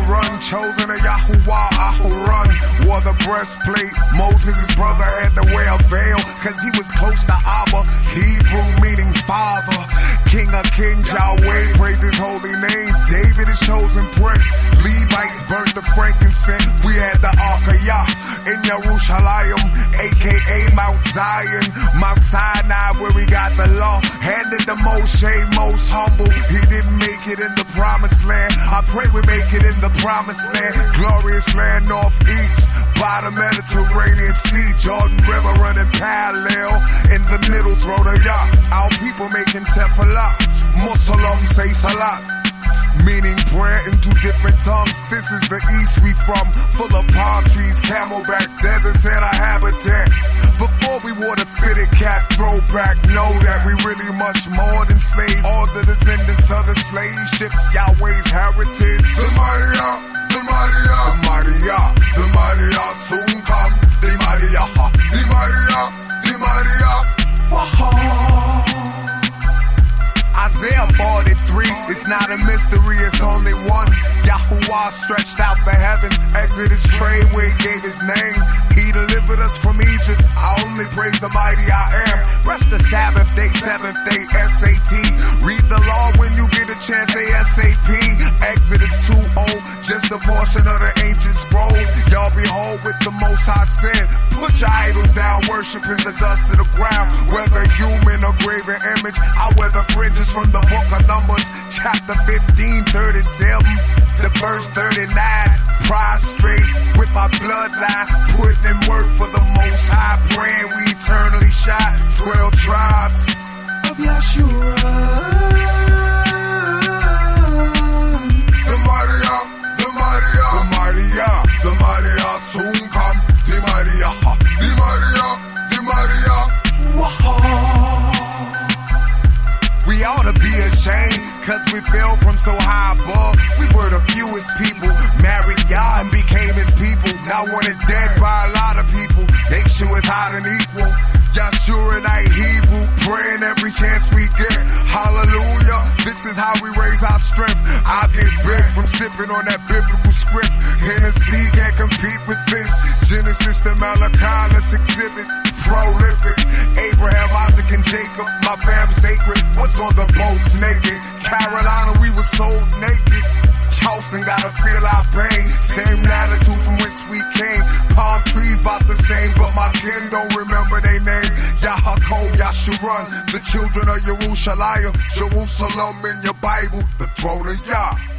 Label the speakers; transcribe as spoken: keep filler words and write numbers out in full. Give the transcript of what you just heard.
Speaker 1: run, chosen of Yahuwah, Aharon. Wore the breastplate, Moses' brother had to wear a veil, cause he was close to Abba, Hebrew meaning father. King of kings, Yahweh, praise his holy name. David is chosen prince, Levites burnt the frankincense. We had the Ark of Yah in Yerushalayim, aka Mount Zion, Mount Sinai, where we got the law. Handed to Moshe, most humble. He didn't make it in the promised land. I pray we make it in the promised land. Glorious land, northeast, by the Mediterranean Sea. Jordan River running parallel. In the middle, throw the Yah. Our people making tefillah. Muslim say salat, meaning prayer in two different tongues. This is the east we from, full of palm trees, camelback, deserts, and a habitat. Before we wore the fitted cap, throwback, know that we really much more than slaves. All the descendants of the slave ships, Yahweh's heritage. The mighty Yah, the mighty Yah, the mighty Yah, the mighty Yah soon come. The mighty Yah, the mighty Yah, the mighty Yah. Isaiah forty-three, it's not a mystery, it's only one. Yahuwah stretched out the heavens, Exodus trade where he gave his name. He delivered us from Egypt, I only praise the mighty I am. Rest the Sabbath day, seventh day, S A T. Read the law when you get a chance, A S A P. Exodus two oh, just a portion of the ancient scrolls. Y'all behold with the Most High sin. Put your idols down, worshiping the dust of the ground. Whether human or graven image, I wear the fringes from the book of Numbers, chapter fifteen, thirty-seven, the verse thirty-nine. Prostrate with my bloodline, putting in work for the Most High, praying we eternally shot. Twelve tribes of Yeshua. The mighty Yah, the mighty Yah, the mighty Yah, the mighty Yah soon come. The mighty Yah, the mighty Yah, the mighty Yah. We ought to be ashamed, cause we fell from so high above. We were the fewest people, married Yah and became his people. Now wanted dead by a lot of people, nation without an equal. Yahshua and I Hebrew, praying every chance we get. Hallelujah, this is how we raise our strength. I get big from sipping on that biblical script. Hennessy can't compete with this. Genesis to Malachi, let's exhibit. Prolific, Abraham, Isaac, and Jacob, my fam sacred. What's on the boats naked? Carolina, we were sold naked. Charleston gotta feel our pain. Same latitude from whence we came. Palm trees about the same, but my kin don't remember their name. Yahakol, Yashurun, the children of Yerushalayim. Jerusalem in your Bible, the throne of Yah.